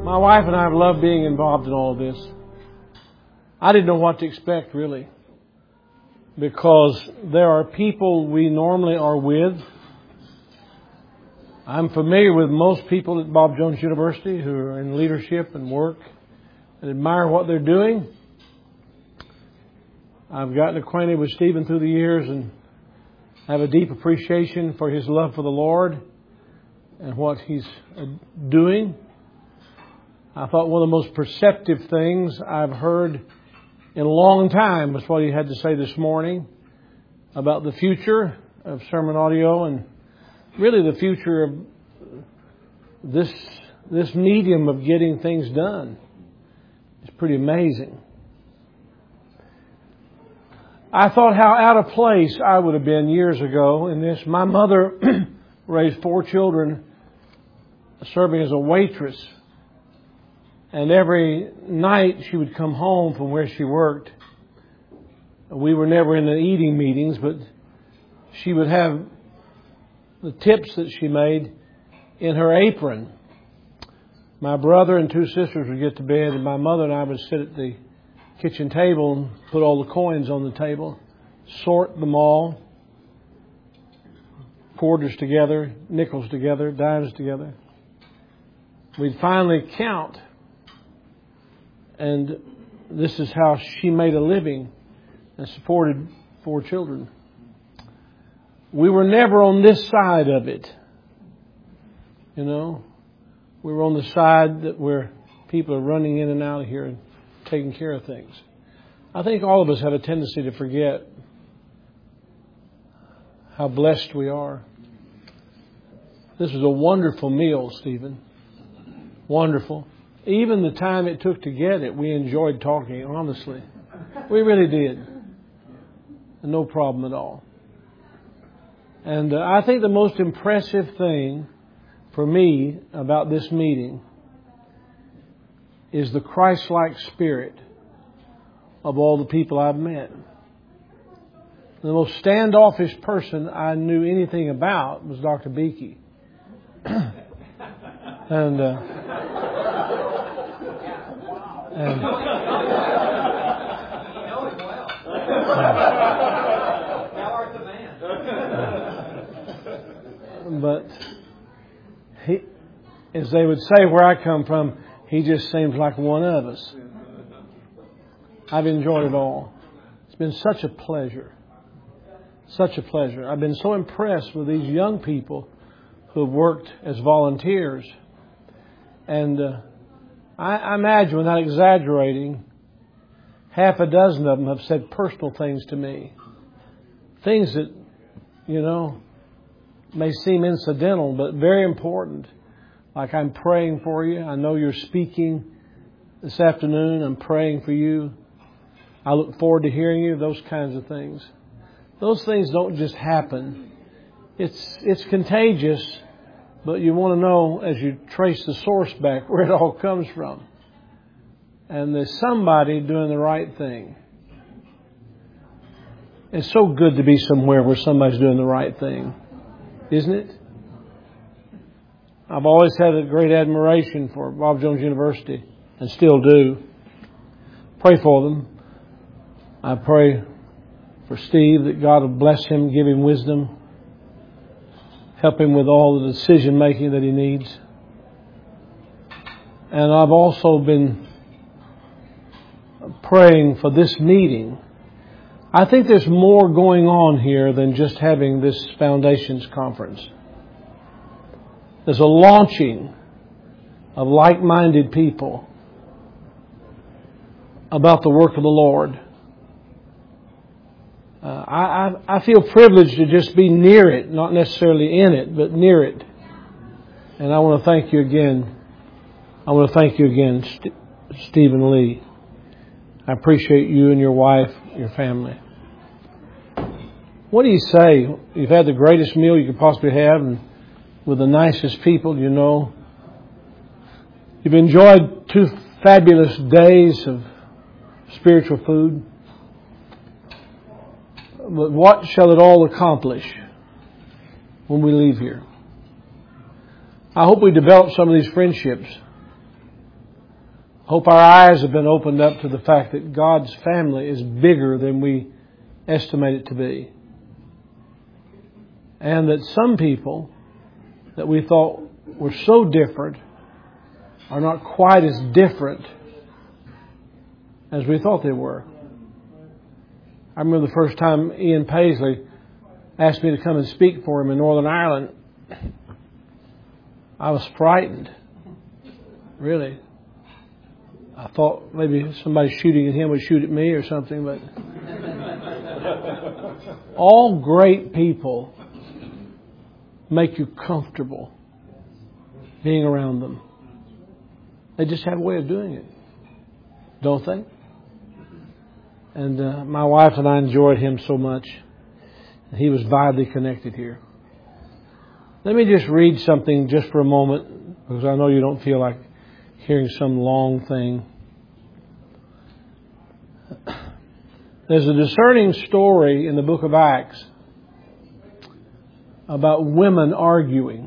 My wife and I have loved being involved in all of this. I didn't know what to expect, really, because there are people we normally are with. I'm familiar with most people at Bob Jones University who are in leadership and work and admire what they're doing. I've gotten acquainted with Stephen through the years and have a deep appreciation for his love for the Lord and what he's doing. I thought one of the most perceptive things I've heard in a long time was what he had to say this morning about the future of sermon audio and really the future of this medium of getting things done. It's pretty amazing. I thought how out of place I would have been years ago in this. My mother raised 4 children serving as a waitress. And every night she would come home from where she worked. We were never in the eating meetings, but she would have the tips that she made in her apron. My brother and 2 sisters would get to bed, and my mother and I would sit at the kitchen table and put all the coins on the table, sort them all, quarters together, nickels together, dimes together. We'd finally count. And this is how she made a living and supported 4 children. We were never on this side of it. You know, we were on the side that where people are running in and out of here and taking care of things. I think all of us have a tendency to forget how blessed we are. This was a wonderful meal, Stephen. Wonderful. Even the time it took to get it, we enjoyed talking, honestly. We really did. No problem at all. And I think the most impressive thing for me about this meeting is the Christ-like spirit of all the people I've met. The most standoffish person I knew anything about was Dr. Beakey. But he, as they would say where I come from, he just seems like one of us. I've enjoyed it all. It's been such a pleasure. Such a pleasure. I've been so impressed with these young people who have worked as volunteers. And I imagine, without exaggerating, half a dozen of them have said personal things to me. Things that, you know, may seem incidental, but very important. Like, I'm praying for you. I know you're speaking this afternoon. I'm praying for you. I look forward to hearing you. Those kinds of things. Those things don't just happen. It's contagious, but you want to know, as you trace the source back, where it all comes from. And there's somebody doing the right thing. It's so good to be somewhere where somebody's doing the right thing, isn't it? I've always had a great admiration for Bob Jones University, and still do. Pray for them. I pray for Steve that God will bless him, give him wisdom, help him with all the decision making that he needs. And I've also been praying for this meeting. I think there's more going on here than just having this Foundations Conference. There's a launching of like-minded people about the work of the Lord. I feel privileged to just be near it, not necessarily in it, but near it. And I want to thank you again. Stephen Lee. I appreciate you and your wife, your family. What do you say? You've had the greatest meal you could possibly have, and with the nicest people you know. You've enjoyed 2 fabulous days of spiritual food. But what shall it all accomplish when we leave here? I hope we develop some of these friendships. Hope our eyes have been opened up to the fact that God's family is bigger than we estimate it to be. And that some people that we thought were so different are not quite as different as we thought they were. I remember the first time Ian Paisley asked me to come and speak for him in Northern Ireland. I was frightened. Really. I thought maybe somebody shooting at him would shoot at me or something, but all great people make you comfortable being around them. They just have a way of doing it, don't they? And my wife and I enjoyed him so much. He was vitally connected here. Let me just read something just for a moment, because I know you don't feel like hearing some long thing. There's a discerning story in the book of Acts about women arguing.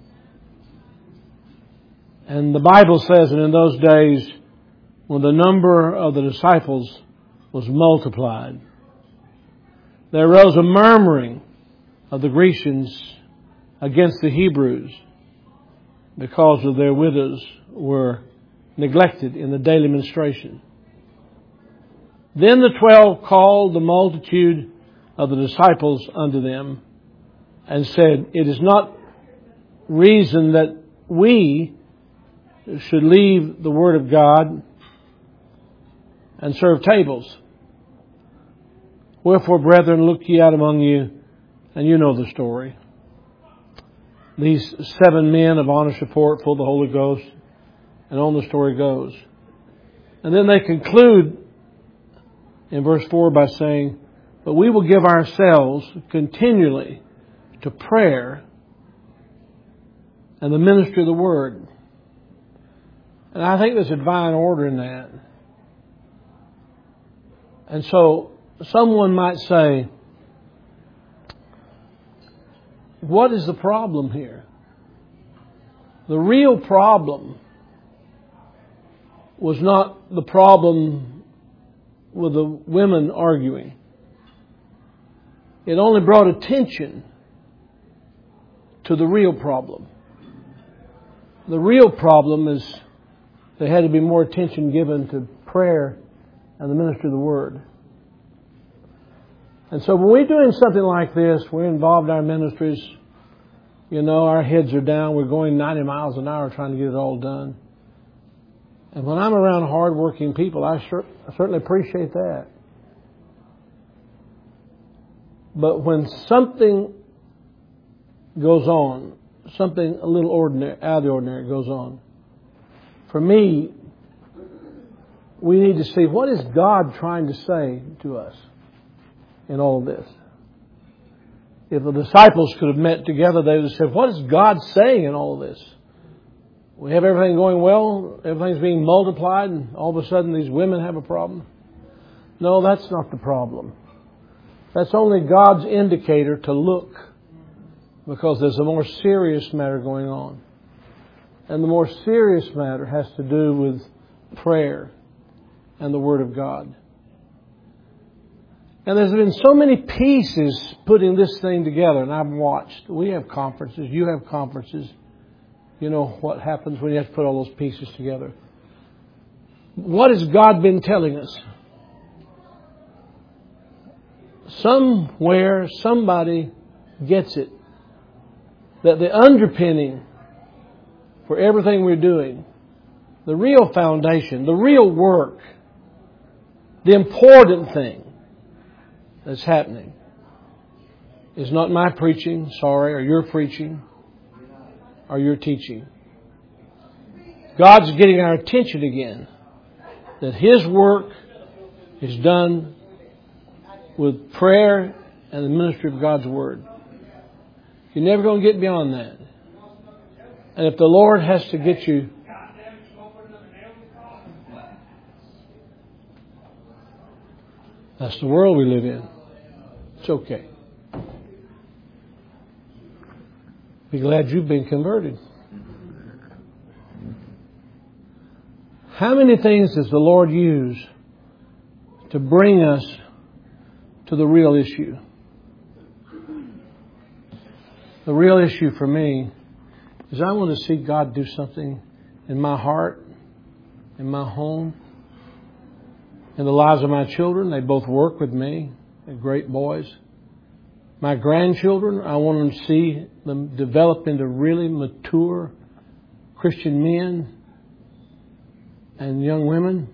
And the Bible says that in those days, when the number of the disciples was multiplied, there arose a murmuring of the Grecians against the Hebrews because of their widows were neglected in the daily ministration. Then the 12 called the multitude of the disciples unto them and said, It is not reason that we should leave the Word of God and serve tables. Wherefore, brethren, look ye out among you, and you know the story. These 7 men of honest report, full of the Holy Ghost, and on the story goes. And then they conclude in verse 4 by saying, But we will give ourselves continually to prayer and the ministry of the Word. And I think there's a divine order in that. And so someone might say, what is the problem here? The real problem was not the problem with the women arguing. It only brought attention to the real problem. The real problem is there had to be more attention given to prayer and the ministry of the Word. And so when we're doing something like this, we're involved in our ministries, you know, our heads are down, we're going 90 miles an hour trying to get it all done. And when I'm around hard-working people, I certainly appreciate that. But when something goes on, something a little ordinary, out of the ordinary goes on, for me, we need to see, what is God trying to say to us in all of this? If the disciples could have met together, they would have said, what is God saying in all of this? We have everything going well, everything's being multiplied, and all of a sudden these women have a problem. No, that's not the problem. That's only God's indicator to look, because there's a more serious matter going on. And the more serious matter has to do with prayer and the Word of God. And there's been so many pieces putting this thing together, and I've watched. We have conferences, you have conferences. You know what happens when you have to put all those pieces together. What has God been telling us? Somewhere, somebody gets it. That the underpinning for everything we're doing, the real foundation, the real work, the important thing that's happening is not my preaching, or your preaching, or your teaching. God's getting our attention again. That His work is done with prayer and the ministry of God's Word. You're never going to get beyond that. And if the Lord has to get you, that's the world we live in. It's okay. Be glad you've been converted. How many things does the Lord use to bring us to the real issue? The real issue for me is I want to see God do something in my heart, in my home, in the lives of my children. They both work with me. They're great boys. My grandchildren, I want to see them develop into really mature Christian men and young women.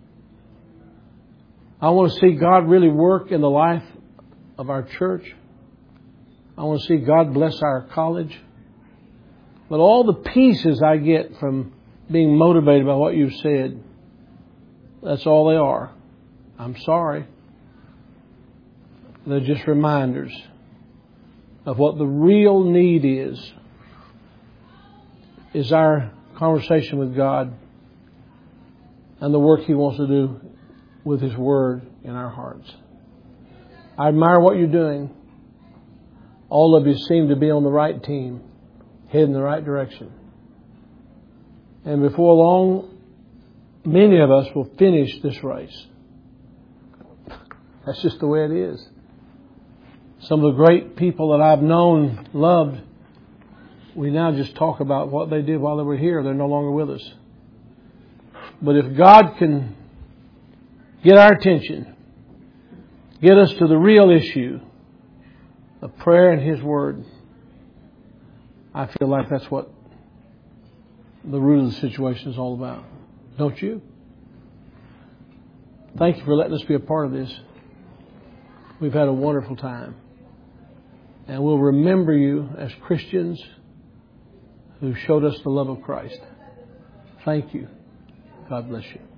I want to see God really work in the life of our church. I want to see God bless our college. But all the pieces I get from being motivated by what you've said, that's all they are. I'm sorry. They're just reminders of what the real need is our conversation with God and the work He wants to do with His Word in our hearts. I admire what you're doing. All of you seem to be on the right team, heading in the right direction. And before long, many of us will finish this race. That's just the way it is. Some of the great people that I've known, loved, we now just talk about what they did while they were here. They're no longer with us. But if God can get our attention, get us to the real issue of prayer and His Word, I feel like that's what the root of the situation is all about. Don't you? Thank you for letting us be a part of this. We've had a wonderful time. And we'll remember you as Christians who showed us the love of Christ. Thank you. God bless you.